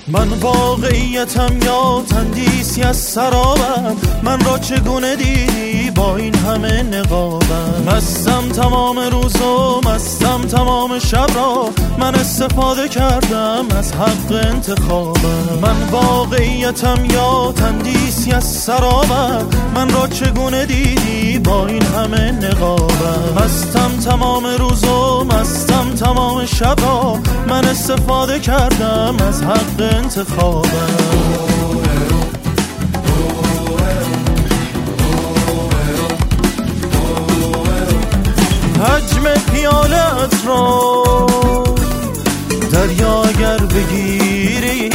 من واقعیتم یا تندیسی از سرابم؟ من را چگونه دیدی با این همه نقابم؟ مستم تمام روز و مستم تمام شب را، من استفاده کردم از حق انتخابم. من واقعیتم یا تندیسی از سرابم؟ من را چگونه دیدی با این همه نقابم؟ مستم تمام روز و مستم تمام شب را، من استفاده کردم از حق انتخابم. حجم پیالت را دریا اگر بگیری،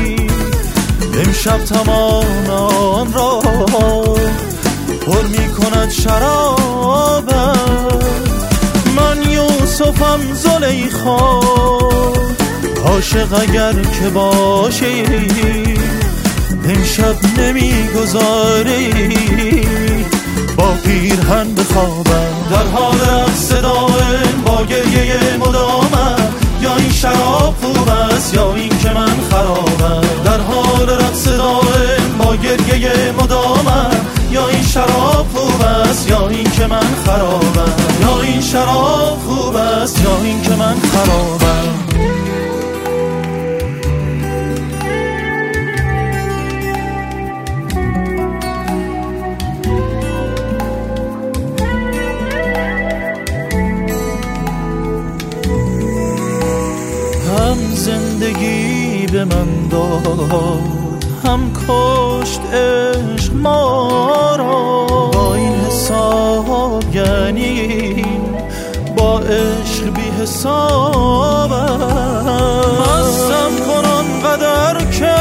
امشب تمام آن را پر می کند شرابت. من یوسفم زلیخا، عاشق اگر که باشی امشب نمیگذاری با پیرهن بخوابم. در حال رقص دائم با گریه مدامم، یا این شراب خوب است یا این که من خرابم. در حال رقص دائم با گریه مدامم، یا این شراب خوب است یا این که من خرابم. یا این شراب خوب است یا این که من خرابم. هم زندگی به من داد، هم کشت عشق ما را. با این حساب یعنی با عشق بی حسابم. مستم کن آنقدر که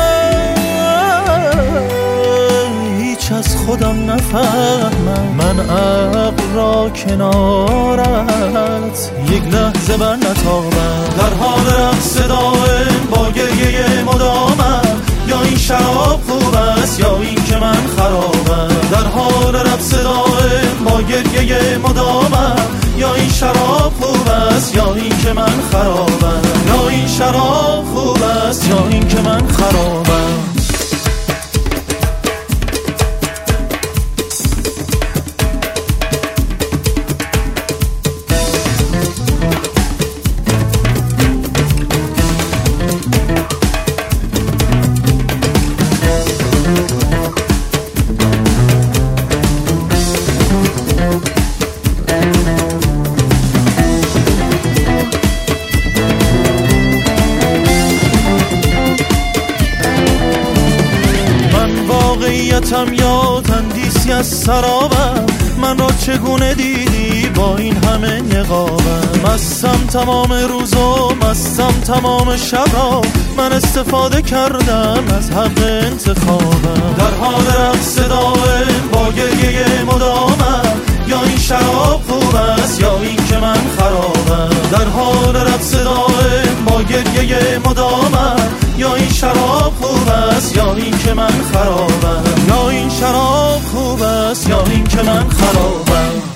هیچ از خودم نفهمم. من عقل را کنارت یک لحظه بر نتابم. در حال رقص دائم با گریه مدامم، یا این شراب خوب است یا این که من خرابم. در حال رقص دائم با گریه مدامم، یا این شراب خوب است یا این که من خرابم. یا این شراب خوب است یا این که من خرابم. واقعیتم یا تندیسی از سرابم؟ من را چگونه دیدی با این همه نقابم؟ مستم تمام روز و مستم تمام شب را، من استفاده کردم از حق انتخابم. در حال رقص دائم با گریه مدامم، یا این شراب خوب است یا این که من خرابم. در حال رقص دائم با گریه مدامم، یا این شراب خوب است یا این که من خرابم. یا این شراب خوب است یا این که من خرابم.